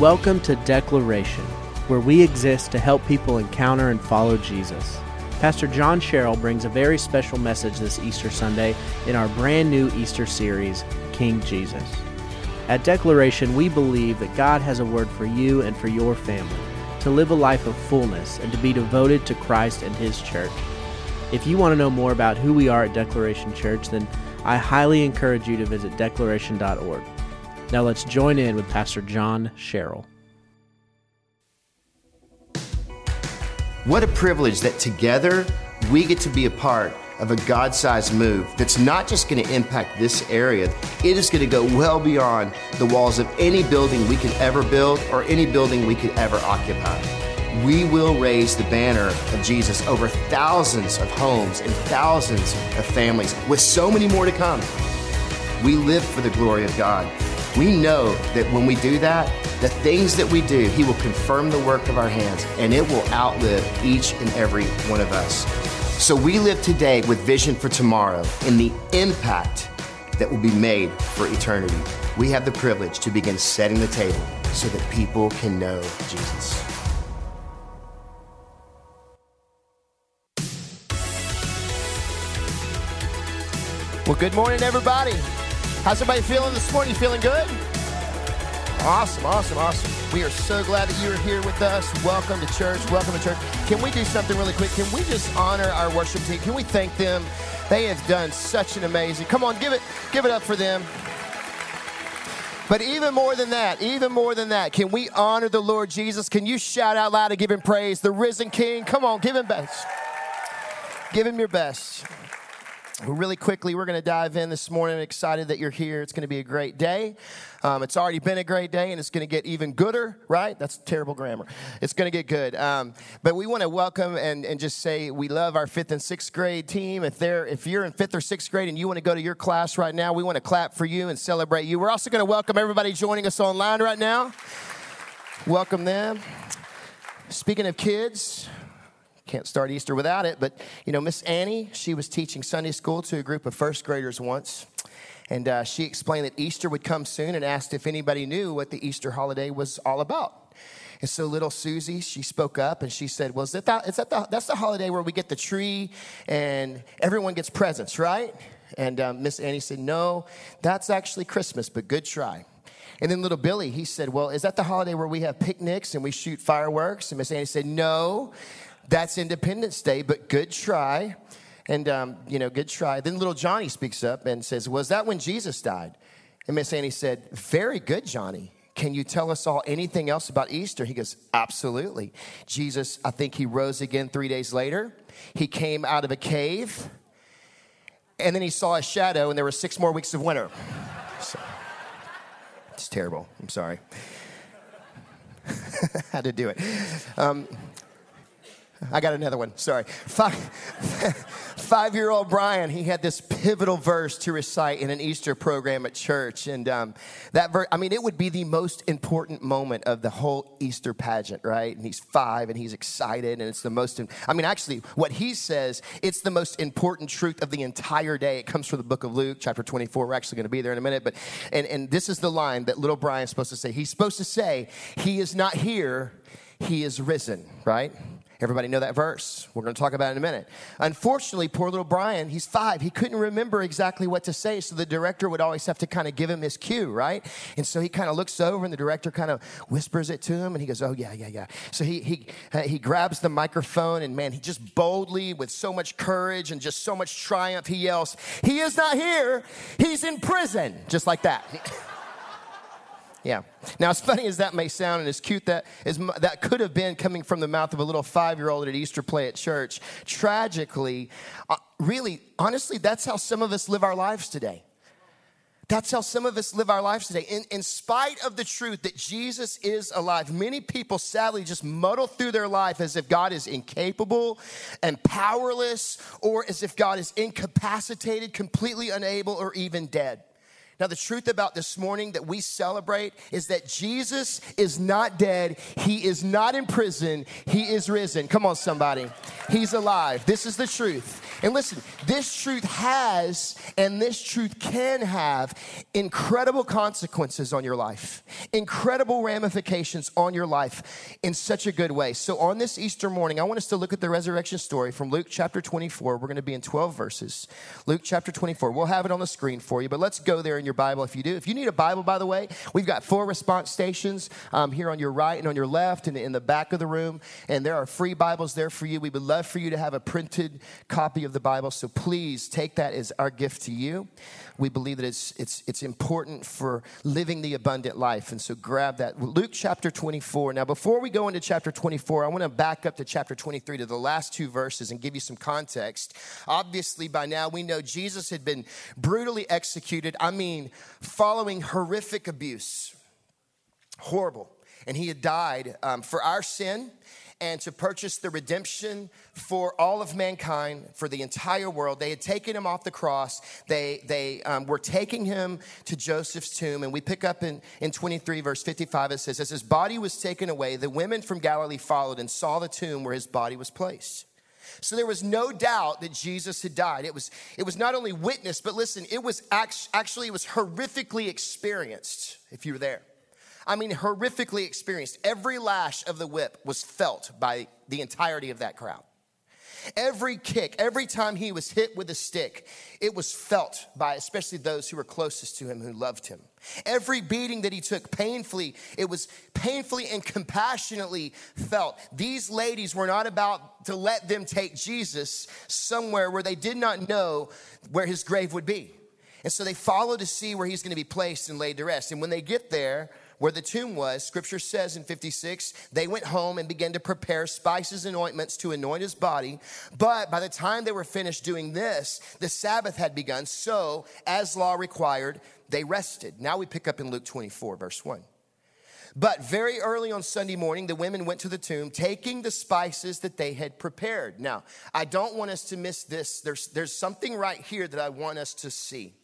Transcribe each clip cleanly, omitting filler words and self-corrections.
Welcome to Declaration, where we exist to help people encounter and follow Jesus. Pastor John Sherrill brings a very special message this Easter Sunday in our brand new Easter series, King Jesus. At Declaration, we believe that God has a word for you and for your family, to live a life of fullness and to be devoted to Christ and His church. If you want to know more about who we are at Declaration Church, then I highly encourage you to visit declaration.org. Now let's join in with Pastor John Sherrill. What a privilege that together we get to be a part of a God-sized move that's not just going to impact this area, it is going to go well beyond the walls of any building we could ever build or any building we could ever occupy. We will raise the banner of Jesus over thousands of homes and thousands of families, with so many more to come. We live for the glory of God. We know that when we do that, the things that we do, He will confirm the work of our hands, and it will outlive each and every one of us. So we live today with vision for tomorrow and the impact that will be made for eternity. We have the privilege to begin setting the table so that people can know Jesus. Well, good morning, everybody. How's everybody feeling this morning? You feeling good? Awesome. We are so glad that you are here with us. Welcome to church. Can we do something really quick? Can we just honor our worship team? Can we thank them? They have done such an amazing, come on, give it up for them. But even more than that, can we honor the Lord Jesus? Can you shout out loud and give Him praise? The risen King, come on, give Him best. Give Him your best. Really quickly, we're going to dive in this morning. I'm excited that you're here. It's going to be a great day. It's already been a great day, and it's going to get even gooder, right? That's terrible grammar. It's going to get good. But we want to welcome and just say we love our 5th and 6th grade team. If you're in 5th or 6th grade and you want to go to your class right now, we want to clap for you and celebrate you. We're also going to welcome everybody joining us online right now. Welcome them. Speaking of kids, can't start Easter without it, but Miss Annie, she was teaching Sunday school to a group of 1st graders once, and she explained that Easter would come soon and asked if anybody knew what the Easter holiday was all about. And so little Susie, she spoke up and she said, well, that's the holiday where we get the tree and everyone gets presents, right? And Miss Annie said, no, that's actually Christmas, but good try. And then little Billy, he said, well, is that the holiday where we have picnics and we shoot fireworks? And Miss Annie said, no, that's Independence Day, but good try. And, good try. Then little Johnny speaks up and says, was that when Jesus died? And Miss Annie said, very good, Johnny. Can you tell us all anything else about Easter? He goes, absolutely. Jesus, I think He rose again 3 days later. He came out of a cave. And then He saw a shadow, and there were 6 more weeks of winter. So, it's terrible. I'm sorry. Had to do it. I got another one. Sorry. 5-year-old Brian, he had this pivotal verse to recite in an Easter program at church. And that verse, it would be the most important moment of the whole Easter pageant, right? And he's 5 and he's excited. And it's the most, actually, what he says, it's the most important truth of the entire day. It comes from the book of Luke, chapter 24. We're actually going to be there in a minute. But and this is the line that little Brian's supposed to say. He's supposed to say, He is not here, He is risen, right? Everybody know that verse. We're going to talk about it in a minute. Unfortunately, poor little Brian, he's 5. He couldn't remember exactly what to say, so the director would always have to kind of give him his cue, right? And so he kind of looks over, and the director kind of whispers it to him, and he goes, oh, yeah. So he grabs the microphone, and man, he just boldly, with so much courage and just so much triumph, he yells, He is not here, He's in prison, just like that. Yeah. Now, as funny as that may sound and as cute that could have been coming from the mouth of a little 5-year-old at an Easter play at church, tragically, really, honestly, that's how some of us live our lives today. That's how some of us live our lives today. In spite of the truth that Jesus is alive, many people sadly just muddle through their life as if God is incapable and powerless, or as if God is incapacitated, completely unable, or even dead. Now, the truth about this morning that we celebrate is that Jesus is not dead. He is not in prison. He is risen. Come on, somebody. He's alive. This is the truth. And listen, this truth has and this truth can have incredible consequences on your life, incredible ramifications on your life in such a good way. So on this Easter morning, I want us to look at the resurrection story from Luke chapter 24. We're going to be in 12 verses. Luke chapter 24. We'll have it on the screen for you, but let's go there in your Bible if you do. If you need a Bible, by the way, we've got 4 response stations here on your right and on your left and in the back of the room, and there are free Bibles there for you. We would love for you to have a printed copy of the Bible, so please take that as our gift to you. We believe that it's important for living the abundant life, and so grab that. Luke chapter 24. Now, before we go into chapter 24, I want to back up to chapter 23 to the last 2 verses and give you some context. Obviously, by now, we know Jesus had been brutally executed. I mean, following horrific abuse. Horrible. And he had died for our sin and to purchase the redemption for all of mankind, for the entire world. They had taken him off the cross. They were taking him to Joseph's tomb. And we pick up in 23, verse 55, it says, as his body was taken away, the women from Galilee followed and saw the tomb where his body was placed. So there was no doubt that Jesus had died. It was not only witnessed, but listen, it was actually it was horrifically experienced, if you were there. I mean, horrifically experienced. Every lash of the whip was felt by the entirety of that crowd. Every kick, every time he was hit with a stick, it was felt by especially those who were closest to him, who loved him. Every beating that he took painfully, it was painfully and compassionately felt. These ladies were not about to let them take Jesus somewhere where they did not know where his grave would be. And so they followed to see where he's going to be placed and laid to rest. And when they get there, where the tomb was, scripture says in 56, they went home and began to prepare spices and ointments to anoint his body. But by the time they were finished doing this, the Sabbath had begun. So, as law required, they rested. Now we pick up in Luke 24, verse 1. But very early on Sunday morning, the women went to the tomb, taking the spices that they had prepared. Now, I don't want us to miss this. There's something right here that I want us to see.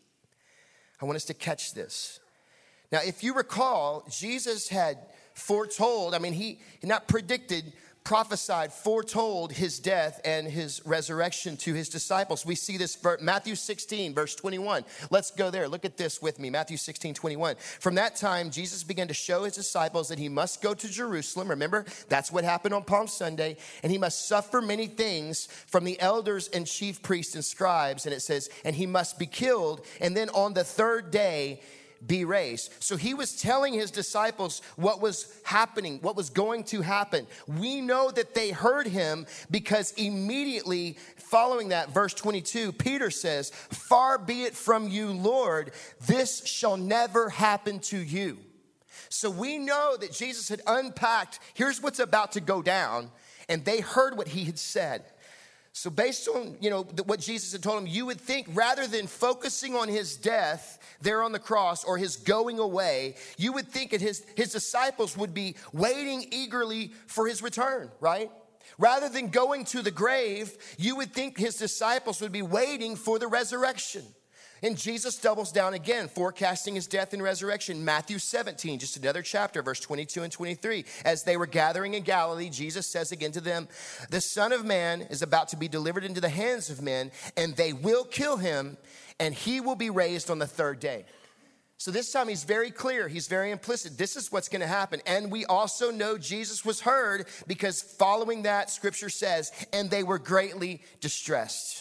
I want us to catch this. Now, if you recall, Jesus had foretold, he not predicted, prophesied, foretold his death and his resurrection to his disciples. We see this for Matthew 16, verse 21. Let's go there. Look at this with me. Matthew 16, 21. From that time, Jesus began to show his disciples that he must go to Jerusalem. Remember, that's what happened on Palm Sunday. And he must suffer many things from the elders and chief priests and scribes. And it says, and he must be killed. And then on the 3rd day, be raised. So he was telling his disciples what was happening, what was going to happen. We know that they heard him because immediately following that, verse 22, Peter says, far be it from you, Lord, this shall never happen to you. So we know that Jesus had unpacked, here's what's about to go down, and they heard what he had said. So based on, what Jesus had told him, you would think rather than focusing on his death there on the cross or his going away, you would think that his disciples would be waiting eagerly for his return, right? Rather than going to the grave, you would think his disciples would be waiting for the resurrection. And Jesus doubles down again, forecasting his death and resurrection. Matthew 17, just another chapter, verse 22 and 23. As they were gathering in Galilee, Jesus says again to them, the Son of Man is about to be delivered into the hands of men, and they will kill him, and he will be raised on the 3rd day. So this time he's very clear. He's very implicit. This is what's going to happen. And we also know Jesus was heard because following that, scripture says, and they were greatly distressed.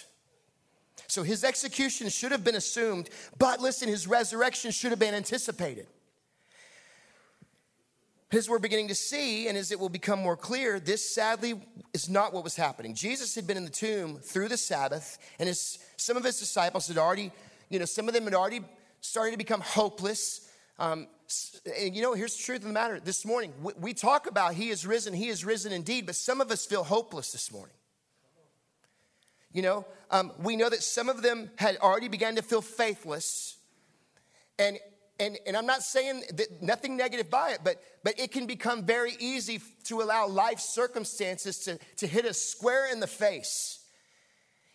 So his execution should have been assumed, but listen, his resurrection should have been anticipated. As we're beginning to see, and as it will become more clear, this sadly is not what was happening. Jesus had been in the tomb through the Sabbath, and some of his disciples had already, some of them had already started to become hopeless. And here's the truth of the matter. This morning, we talk about he is risen indeed, but some of us feel hopeless this morning. We know that some of them had already begun to feel faithless. And I'm not saying that nothing negative by it, but it can become very easy to allow life circumstances to hit us square in the face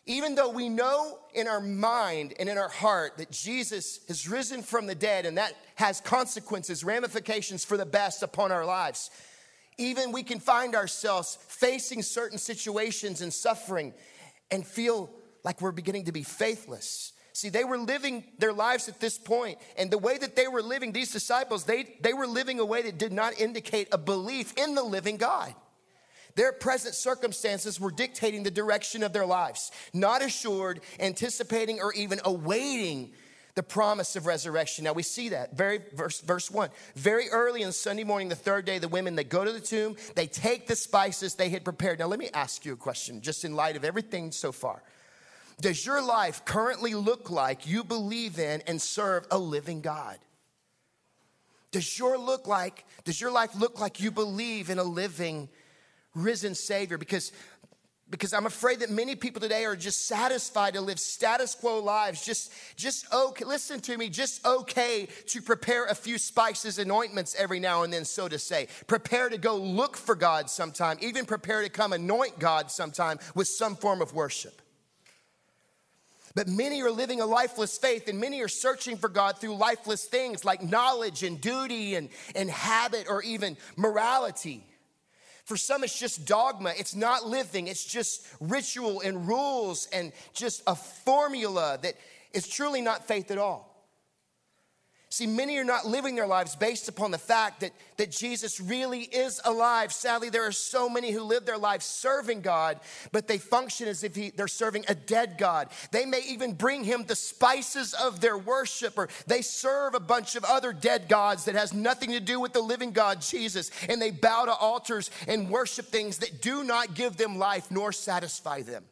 Even though we know in our mind and in our heart that Jesus has risen from the dead and that has consequences, ramifications for the best upon our lives, even we can find ourselves facing certain situations and suffering and feel like we're beginning to be faithless. See, they were living their lives at this point, and the way that they were living, these disciples, they were living a way that did not indicate a belief in the living God. Their present circumstances were dictating the direction of their lives, not assured, anticipating, or even awaiting the promise of resurrection. Now we see that, verse 1. Very early on Sunday morning, the third day, the women, they go to the tomb, they take the spices they had prepared. Now let me ask you a question, just in light of everything so far. Does your life currently look like you believe in and serve a living God? Does your life look like you believe in a living, risen Savior? Because I'm afraid that many people today are just satisfied to live status quo lives, just okay, listen to me, just okay to prepare a few spices and ointments every now and then, so to say. Prepare to go look for God sometime, even prepare to come anoint God sometime with some form of worship. But many are living a lifeless faith, and many are searching for God through lifeless things like knowledge and duty and habit or even morality. For some, it's just dogma. It's not living. It's just ritual and rules and just a formula that is truly not faith at all. See, many are not living their lives based upon the fact that Jesus really is alive. Sadly, there are so many who live their lives serving God, but they function as if they're serving a dead God. They may even bring him the spices of their worship, or they serve a bunch of other dead gods that has nothing to do with the living God, Jesus, and they bow to altars and worship things that do not give them life nor satisfy them,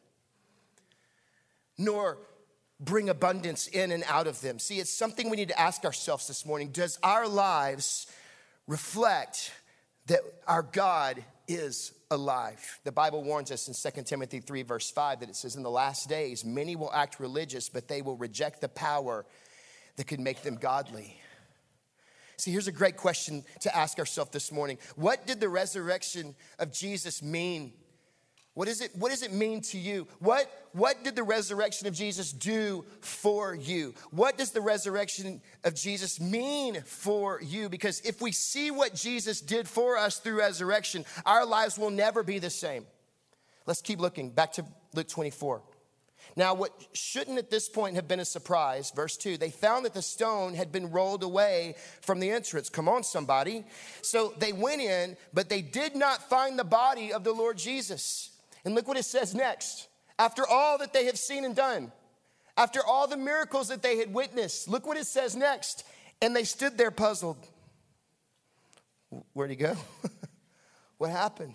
nor bring abundance in and out of them. See, it's something we need to ask ourselves this morning. Does our lives reflect that our God is alive? The Bible warns us in 2 Timothy 3 verse 5 that it says, in the last days, many will act religious, but they will reject the power that could make them godly. See, here's a great question to ask ourselves this morning. What did the resurrection of Jesus mean? What does it mean to you? What did the resurrection of Jesus do for you? What does the resurrection of Jesus mean for you? Because if we see what Jesus did for us through resurrection, our lives will never be the same. Let's keep looking. Back to Luke 24. Now, what shouldn't at this point have been a surprise, verse 2, they found that the stone had been rolled away from the entrance. Come on, somebody. So they went in, but they did not find the body of the Lord Jesus. And look what it says next. After all that they have seen and done, after all the miracles that they had witnessed, look what it says next. And they stood there puzzled. Where'd he go? What happened?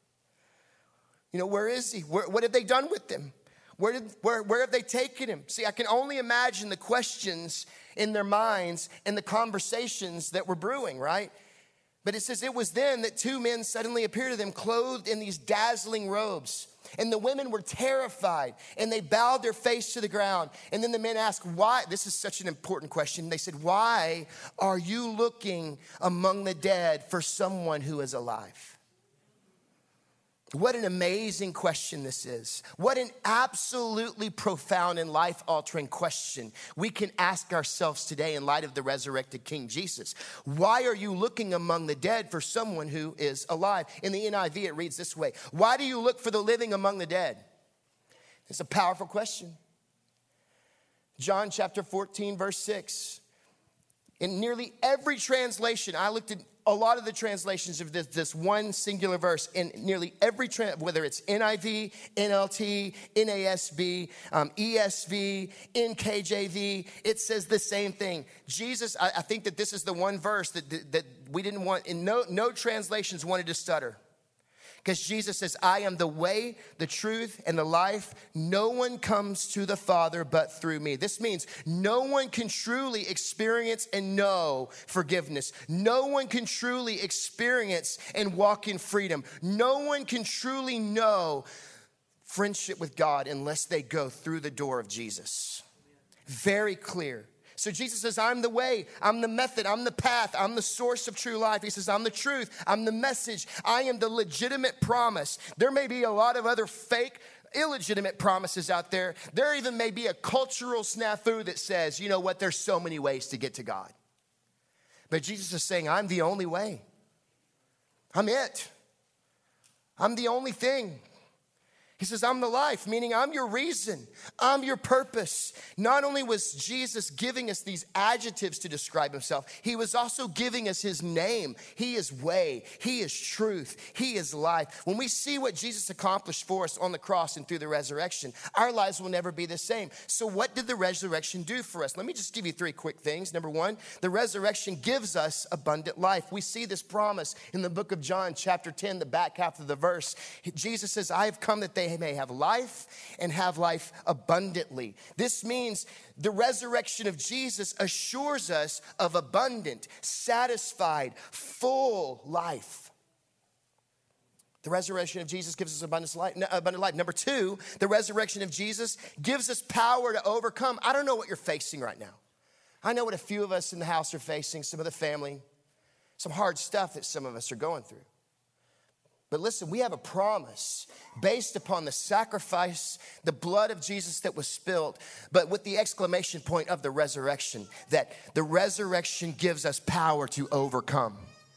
Where is he? What have they done with him? Where have they taken him? See, I can only imagine the questions in their minds and the conversations that were brewing, right? But it says it was then that two men suddenly appeared to them, clothed in these dazzling robes. And the women were terrified, and they bowed their face to the ground. And then the men asked, why? This is such an important question. They said, why are you looking among the dead for someone who is alive? What an amazing question this is. What an absolutely profound and life-altering question we can ask ourselves today in light of the resurrected King Jesus. Why are you looking among the dead for someone who is alive? In the NIV, it reads this way. Why do you look for the living among the dead? It's a powerful question. John chapter 14, verse 6. In nearly every translation, I looked at a lot of the translations of this one singular verse, in nearly every, whether it's NIV, NLT, NASB, ESV, NKJV, it says the same thing. Jesus, I think that this is the one verse that we didn't want, and no translations wanted to stutter. Because Jesus says, I am the way, the truth, and the life. No one comes to the Father but through me. This means no one can truly experience and know forgiveness. No one can truly experience and walk in freedom. No one can truly know friendship with God unless they go through the door of Jesus. Very clear. So Jesus says, I'm the way, I'm the method, I'm the path, I'm the source of true life. He says, I'm the truth, I'm the message, I am the legitimate promise. There may be a lot of other fake illegitimate promises out there. There even may be a cultural snafu that says, you know what, there's so many ways to get to God. But Jesus is saying, I'm the only way. I'm it. I'm the only thing. He says, I'm the life, meaning I'm your reason. I'm your purpose. Not only was Jesus giving us these adjectives to describe himself, he was also giving us his name. He is way. He is truth. He is life. When we see what Jesus accomplished for us on the cross and through the resurrection, our lives will never be the same. So what did the resurrection do for us? Let me just give you 3 quick things. Number 1, the resurrection gives us abundant life. We see this promise in the book of John, chapter 10, the back half of the verse. Jesus says, I have come that they may have life and have life abundantly. This means the resurrection of Jesus assures us of abundant, satisfied, full life. The resurrection of Jesus gives us abundant life. Number 2, the resurrection of Jesus gives us power to overcome. I don't know what you're facing right now. I know what a few of us in the house are facing, some of the family, some hard stuff that some of us are going through. But listen, we have a promise based upon the sacrifice, the blood of Jesus that was spilled, but with the exclamation point of the resurrection, that the resurrection gives us power to overcome.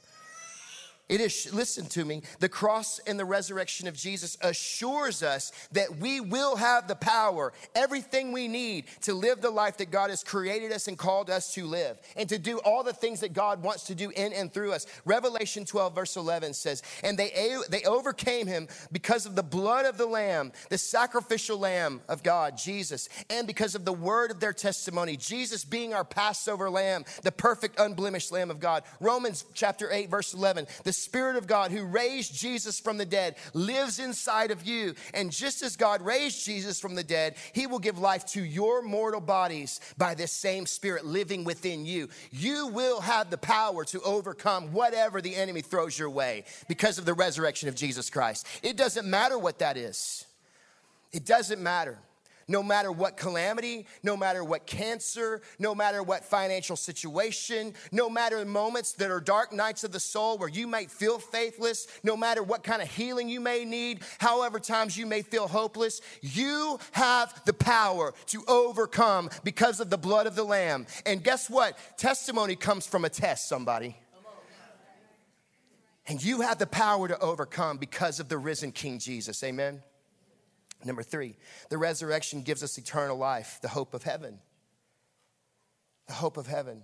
It is, listen to me, the cross and the resurrection of Jesus assures us that we will have the power, everything we need to live the life that God has created us and called us to live, and to do all the things that God wants to do in and through us. Revelation 12 verse 11 says, and they overcame him because of the blood of the Lamb, the sacrificial Lamb of God, Jesus, and because of the word of their testimony, Jesus being our Passover Lamb, the perfect unblemished Lamb of God. Romans chapter 8 verse 11, the Spirit of God who raised Jesus from the dead lives inside of you. And just as God raised Jesus from the dead, he will give life to your mortal bodies by this same Spirit living within you. You will have the power to overcome whatever the enemy throws your way because of the resurrection of Jesus Christ. It doesn't matter what that is. It doesn't matter. No matter what calamity, no matter what cancer, no matter what financial situation, no matter the moments that are dark nights of the soul where you might feel faithless, no matter what kind of healing you may need, however times you may feel hopeless, you have the power to overcome because of the blood of the Lamb. And guess what? Testimony comes from a test, somebody. And you have the power to overcome because of the risen King Jesus. Amen. Number 3, the resurrection gives us eternal life, the hope of heaven. The hope of heaven.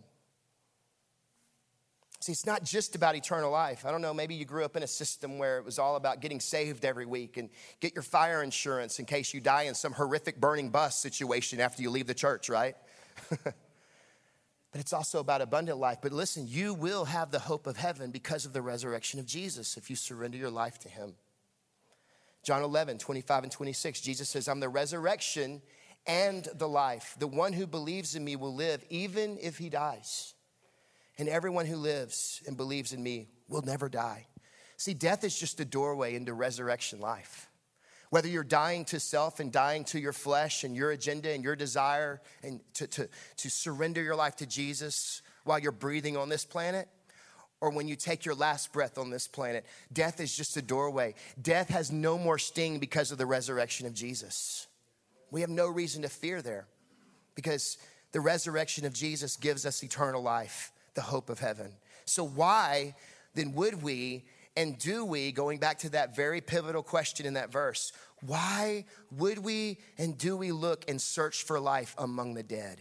See, it's not just about eternal life. I don't know, maybe you grew up in a system where it was all about getting saved every week and get your fire insurance in case you die in some horrific burning bus situation after you leave the church, right? But it's also about abundant life. But listen, you will have the hope of heaven because of the resurrection of Jesus if you surrender your life to him. John 11, 25 and 26, Jesus says, I'm the resurrection and the life. The one who believes in me will live even if he dies. And everyone who lives and believes in me will never die. See, death is just a doorway into resurrection life. Whether you're dying to self and dying to your flesh and your agenda and your desire and to surrender your life to Jesus while you're breathing on this planet, or when you take your last breath on this planet, death is just a doorway. Death has no more sting because of the resurrection of Jesus. We have no reason to fear there because the resurrection of Jesus gives us eternal life, the hope of heaven. So why then would we and do we, going back to that very pivotal question in that verse, why would we and do we look and search for life among the dead?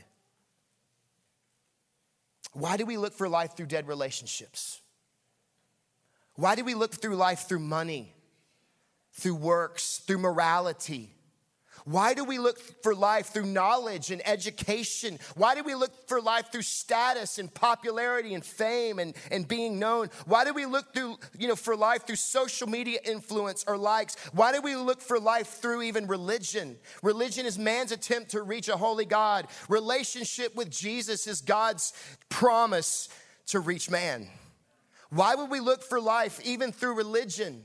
Why do we look for life through dead relationships? Why do we look through life through money, through works, through morality? Why do we look for life through knowledge and education? Why do we look for life through status and popularity and fame and being known? Why do we look through, for life through social media influence or likes? Why do we look for life through even religion? Religion is man's attempt to reach a holy God. Relationship with Jesus is God's promise to reach man. Why would we look for life even through religion,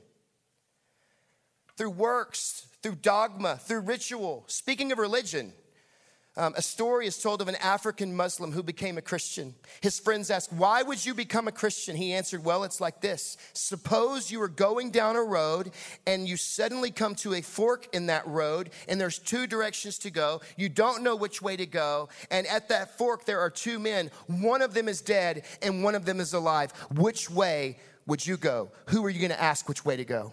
through works, through dogma, through ritual? Speaking of religion, A story is told of an African Muslim who became a Christian. His friends asked, "Why would you become a Christian?" He answered, "Well, it's like this. Suppose you are going down a road and you suddenly come to a fork in that road and there's two directions to go. You don't know which way to go. And at that fork, there are two men. One of them is dead and one of them is alive. Which way would you go? Who are you going to ask which way to go?"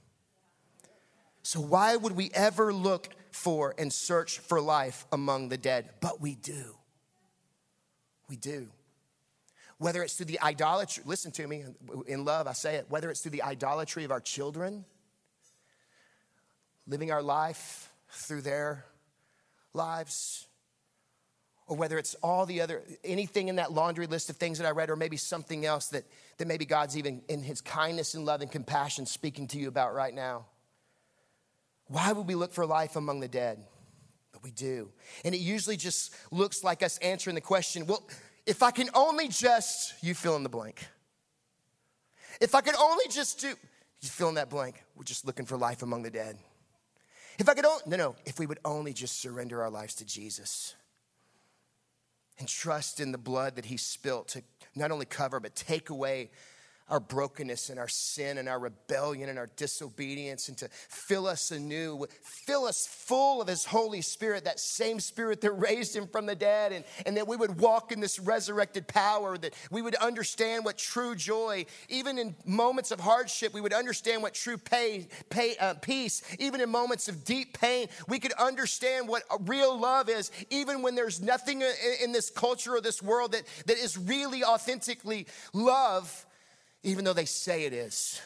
So why would we ever look for and search for life among the dead? But we do. We do. Whether it's through the idolatry, listen to me, in love I say it, whether it's through the idolatry of our children, living our life through their lives, or whether it's all the other, anything in that laundry list of things that I read, or maybe something else that maybe God's even in his kindness and love and compassion speaking to you about right now. Why would we look for life among the dead? But we do. And it usually just looks like us answering the question, well, if I can only just, you fill in the blank. If I could only just do, you fill in that blank. We're just looking for life among the dead. If I could only, no, if we would only just surrender our lives to Jesus and trust in the blood that he spilt to not only cover, but take away our brokenness and our sin and our rebellion and our disobedience, and to fill us anew, fill us full of his Holy Spirit, that same Spirit that raised him from the dead, and that we would walk in this resurrected power, that we would understand what true joy, even in moments of hardship, we would understand what true peace, even in moments of deep pain, we could understand what real love is, even when there's nothing in this culture or this world that is really authentically love, even though they say it is.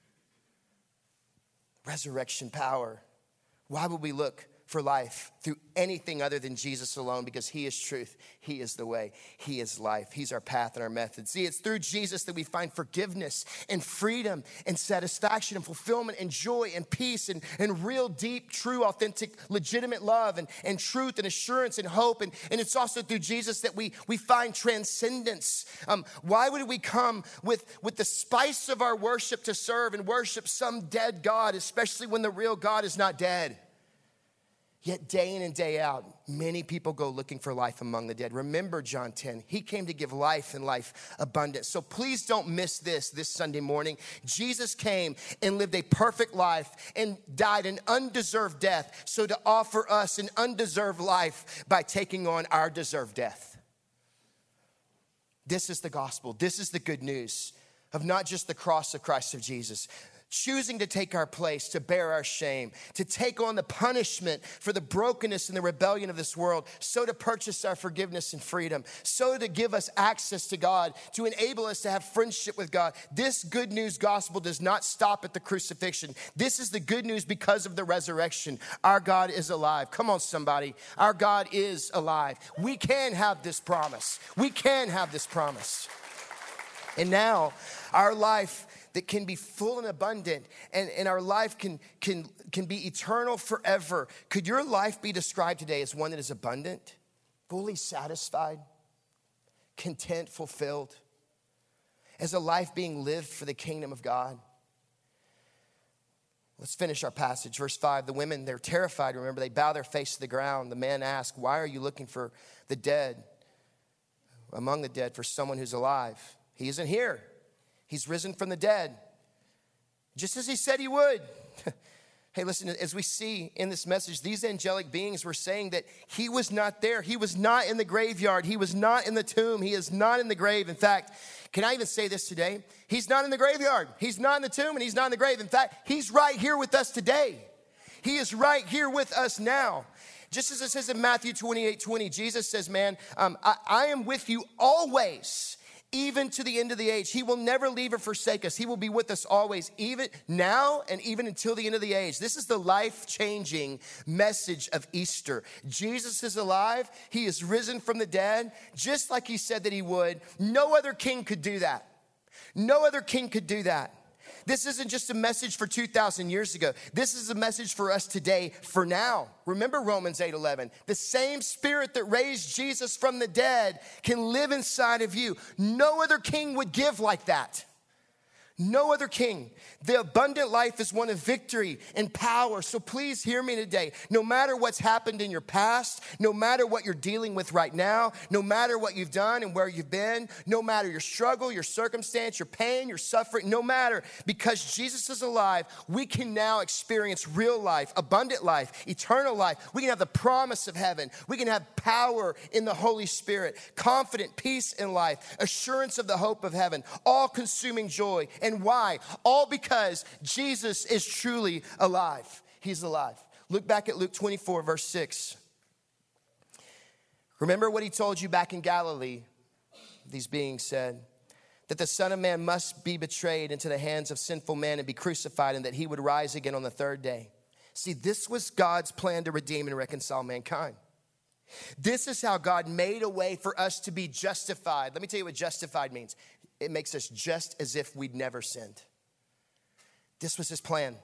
Resurrection power. Why would we look for life through anything other than Jesus alone? Because he is truth, he is the way, he is life, he's our path and our method. See, it's through Jesus that we find forgiveness and freedom and satisfaction and fulfillment and joy and peace and real deep, true, authentic, legitimate love and truth and assurance and hope. And it's also through Jesus that we find transcendence. Why would we come with the spice of our worship to serve and worship some dead God, especially when the real God is not dead? Yet day in and day out, many people go looking for life among the dead. Remember John 10, he came to give life and life abundant. So please don't miss this Sunday morning. Jesus came and lived a perfect life and died an undeserved death, so to offer us an undeserved life by taking on our deserved death. This is the gospel. This is the good news of not just the cross of Christ of Jesus, choosing to take our place, to bear our shame, to take on the punishment for the brokenness and the rebellion of this world, so to purchase our forgiveness and freedom, so to give us access to God, to enable us to have friendship with God. This good news gospel does not stop at the crucifixion. This is the good news because of the resurrection. Our God is alive. Come on, somebody. Our God is alive. We can have this promise. We can have this promise. And now our life that can be full and abundant, and our life can be eternal forever. Could your life be described today as one that is abundant, fully satisfied, content, fulfilled, as a life being lived for the kingdom of God? Let's finish our passage. Verse 5, the women, they're terrified. Remember, they bow their face to the ground. The man asks, "Why are you looking for the dead, among the dead, for someone who's alive? He isn't here. He's risen from the dead, just as he said he would." Hey, listen, as we see in this message, these angelic beings were saying that he was not there. He was not in the graveyard. He was not in the tomb. He is not in the grave. In fact, can I even say this today? He's not in the graveyard. He's not in the tomb, and he's not in the grave. In fact, he's right here with us today. He is right here with us now. Just as it says in Matthew 28:20, Jesus says, man, I am with you always, even to the end of the age. He will never leave or forsake us. He will be with us always, even now and even until the end of the age. This is the life-changing message of Easter. Jesus is alive. He is risen from the dead, just like he said that he would. No other king could do that. No other king could do that. This isn't just a message for 2,000 years ago. This is a message for us today, for now. Remember Romans 8:11. The same Spirit that raised Jesus from the dead can live inside of you. No other king would give like that. No other king. The abundant life is one of victory and power. So please hear me today. No matter what's happened in your past, no matter what you're dealing with right now, no matter what you've done and where you've been, no matter your struggle, your circumstance, your pain, your suffering, no matter, because Jesus is alive, we can now experience real life, abundant life, eternal life. We can have the promise of heaven. We can have power in the Holy Spirit, confident peace in life, assurance of the hope of heaven, all-consuming joy. And why? All because Jesus is truly alive. He's alive. Look back at Luke 24, verse 6. Remember what he told you back in Galilee, these beings said, that the Son of Man must be betrayed into the hands of sinful men and be crucified, and that he would rise again on the third day. See, this was God's plan to redeem and reconcile mankind. This is how God made a way for us to be justified. Let me tell you what justified means. It makes us just as if we'd never sinned. This was his plan.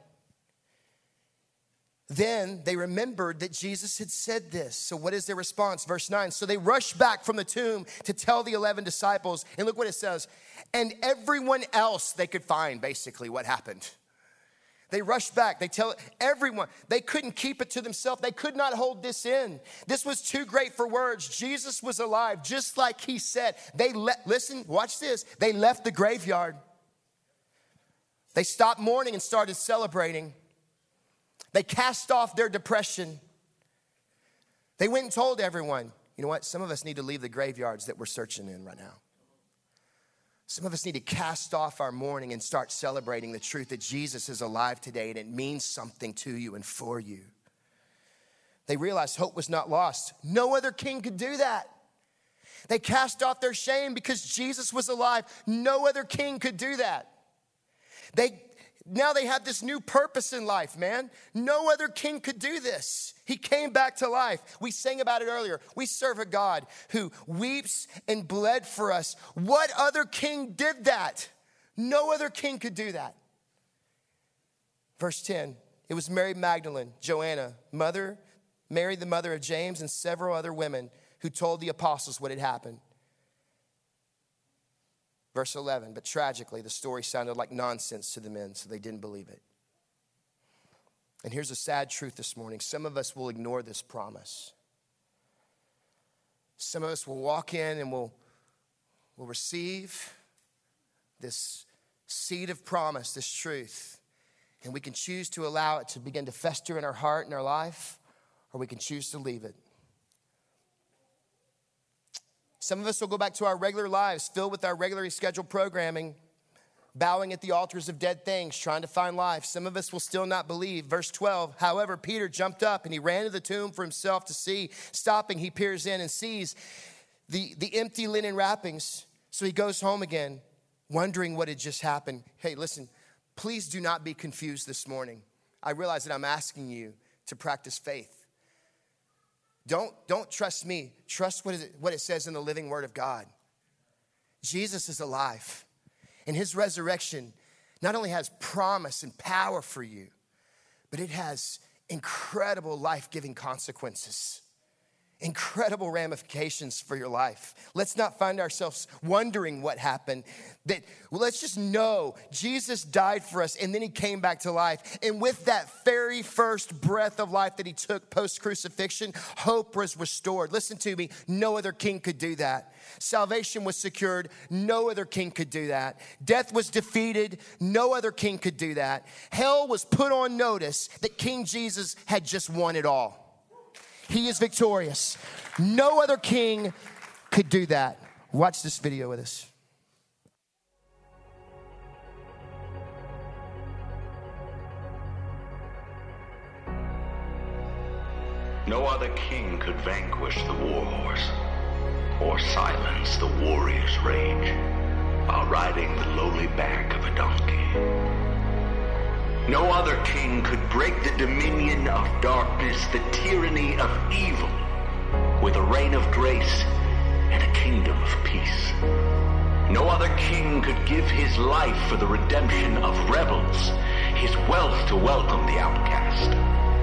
Then they remembered that Jesus had said this. So what is their response? Verse 9. So they rushed back from the tomb to tell the 11 disciples. And look what it says. And everyone else they could find, basically, what happened. They rushed back. They tell everyone. They couldn't keep it to themselves. They could not hold this in. This was too great for words. Jesus was alive, just like he said. Listen, watch this. They left the graveyard. They stopped mourning and started celebrating. They cast off their depression. They went and told everyone, you know what? Some of us need to leave the graveyards that we're searching in right now. Some of us need to cast off our mourning and start celebrating the truth that Jesus is alive today and it means something to you and for you. They realized hope was not lost. No other king could do that. They cast off their shame because Jesus was alive. No other king could do that. Now they have this new purpose in life, man. No other king could do this. He came back to life. We sang about it earlier. We serve a God who weeps and bled for us. What other king did that? No other king could do that. Verse 10, it was Mary Magdalene, Joanna, Mary the mother of James, and several other women who told the apostles what had happened. Verse 11, but tragically, the story sounded like nonsense to the men, so they didn't believe it. And here's a sad truth this morning. Some of us will ignore this promise. Some of us will walk in and we'll receive this seed of promise, this truth. And we can choose to allow it to begin to fester in our heart and our life, or we can choose to leave it. Some of us will go back to our regular lives, filled with our regularly scheduled programming, bowing at the altars of dead things, trying to find life. Some of us will still not believe. Verse 12, however, Peter jumped up and he ran to the tomb for himself to see. Stopping, he peers in and sees the empty linen wrappings. So he goes home again, wondering what had just happened. Hey, listen, please do not be confused this morning. I realize that I'm asking you to practice faith. Don't trust me. Trust what it says in the living word of God. Jesus is alive. And his resurrection not only has promise and power for you, but it has incredible life-giving consequences. Incredible ramifications for your life. Let's not find ourselves wondering what happened. Let's just know Jesus died for us and then he came back to life. And with that very first breath of life that he took post-crucifixion, hope was restored. Listen to me, no other king could do that. Salvation was secured, no other king could do that. Death was defeated, no other king could do that. Hell was put on notice that King Jesus had just won it all. He is victorious. No other king could do that. Watch this video with us. No other king could vanquish the war horse or silence the warrior's rage while riding the lowly back of a donkey. No other king could break the dominion of darkness, the tyranny of evil, with a reign of grace and a kingdom of peace. No other king could give his life for the redemption of rebels, his wealth to welcome the outcast.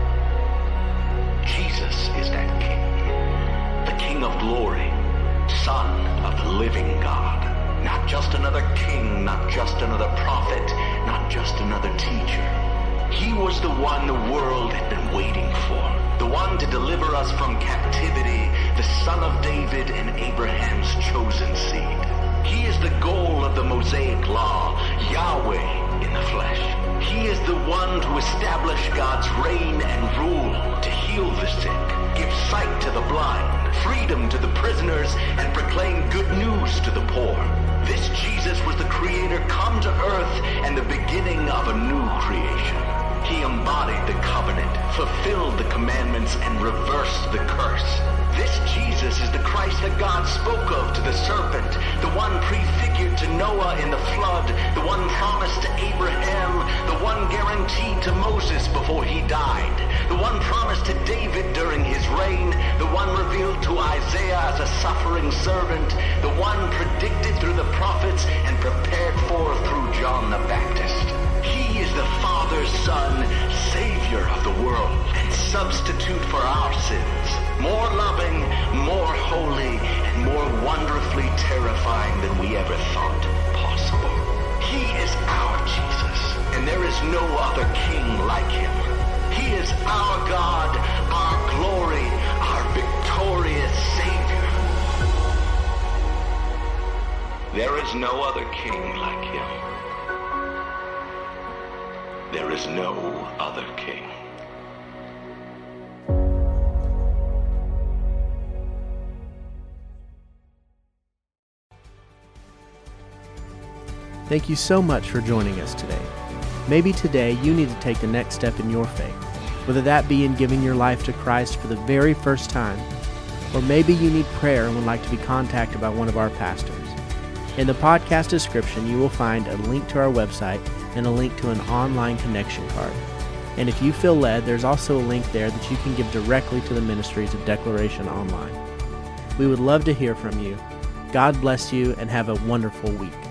Jesus is that king, the King of glory, Son of the living God. Not just another king not just another prophet, not just another teacher. He was the one the world had been waiting for, the one to deliver us from captivity, the Son of David and Abraham's chosen seed. He is the goal of the Mosaic Law, Yahweh in the flesh. He is the one to establish God's reign and rule, to heal the sick, give sight to the blind, freedom to the prisoners, and proclaim good news to the poor. This Jesus was the Creator come to earth and the beginning of a new creation. He embodied the covenant, fulfilled the commandments, and reversed the curse. This Jesus is the Christ that God spoke of to the serpent, the one prefigured to Noah in the flood, the one promised to Abraham, the one guaranteed to Moses before he died, the one promised to David during his reign, the one revealed to Isaiah as a suffering servant, the one predicted through the prophets and prepared for through John the Baptist. He is the Father's Son, Savior of the world, and substitute for our sins. More loving, more holy, and more wonderfully terrifying than we ever thought possible. He is our Jesus, and there is no other king like him. He is our God, our glory, our victorious Savior. There is no other king like him. There is no other king. Thank you so much for joining us today. Maybe today you need to take the next step in your faith, whether that be in giving your life to Christ for the very first time, or maybe you need prayer and would like to be contacted by one of our pastors. In the podcast description, you will find a link to our website and a link to an online connection card. And if you feel led, there's also a link there that you can give directly to the ministries of Declaration Online. We would love to hear from you. God bless you and have a wonderful week.